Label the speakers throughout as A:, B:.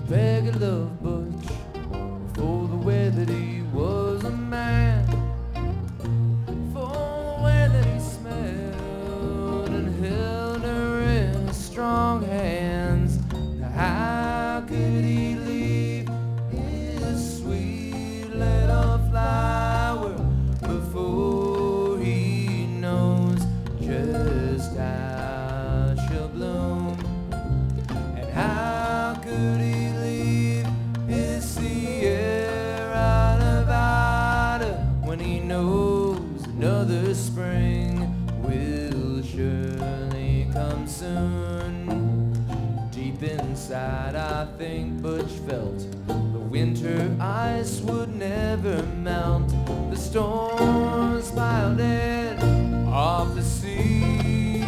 A: Peggy loved Butch for the way that he was a man, for the way that he smelled and held her in his strong hands. Now how could he leave his sweet little flower before he knows just how she'll bloom? And how could he leave his Sierra Nevada when he knows another spring will surely come soon? Deep inside, I think Butch felt the winter ice would never melt. The storms piled in off the sea.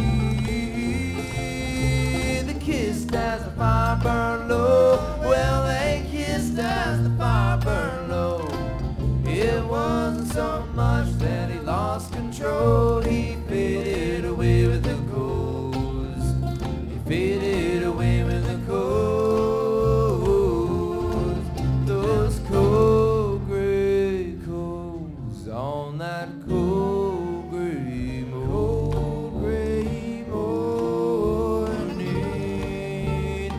A: They kissed as the fire burned low. Well, they kissed as the fire burned low. It wasn't so much that he lost control. He faded away with the ghost. He faded away with the coals. Those cold gray coals on that cold gray morning.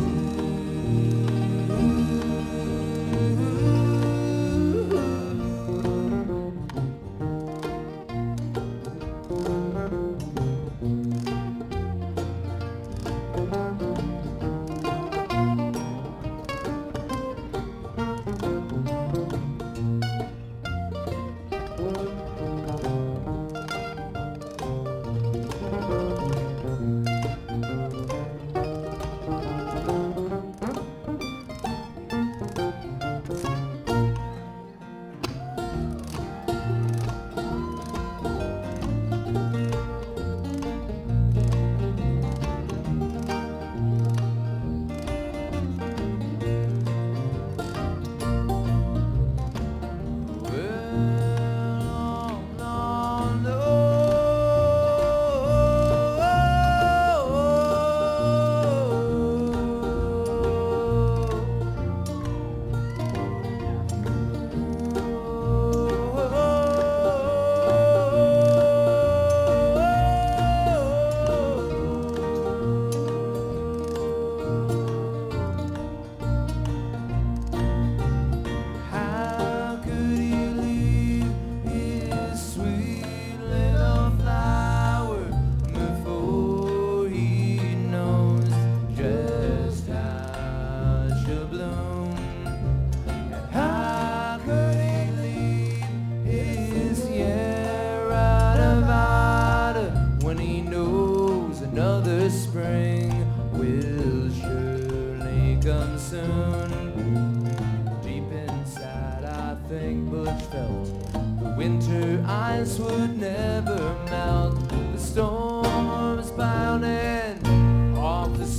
A: How could he leave his sweet little flower before he knows just how she'll bloom? And how could he leave his Sierra Nevada when he knows another spring will surely come soon? Deep inside, I think Butch felt the winter ice would never melt. The storms piled in off the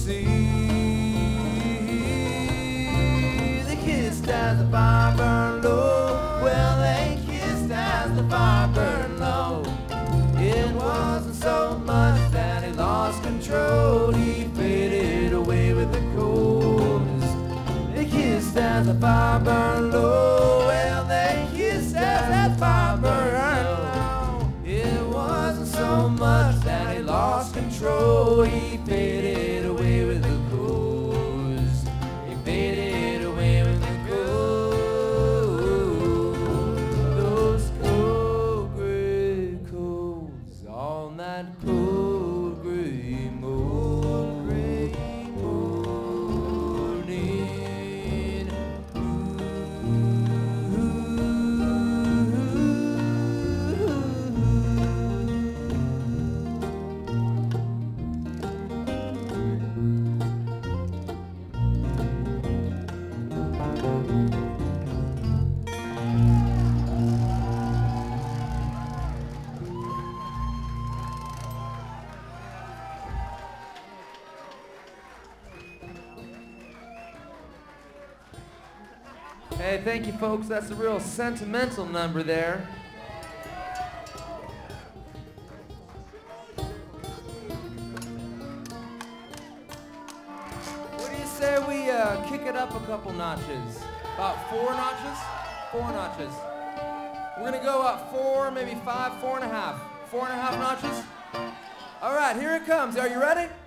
A: sea. They kissed as the fire burned low. Well, they kissed as the fire burned low. It wasn't so much that he lost control. He faded away with the coals. They kissed as the fire burned low. Well, they kissed as that fire burned low. It wasn't so much that he lost control. He faded away with the coals. He faded away with the coals. Those cold gray coals on that cold gray morning. Hey, thank you, folks. That's a real sentimental number there. What do you say we kick it up a couple notches. About 4 notches? 4 notches. We're gonna go up 4, maybe 5, 4.5. 4.5 notches. All right, here it comes. Are you ready?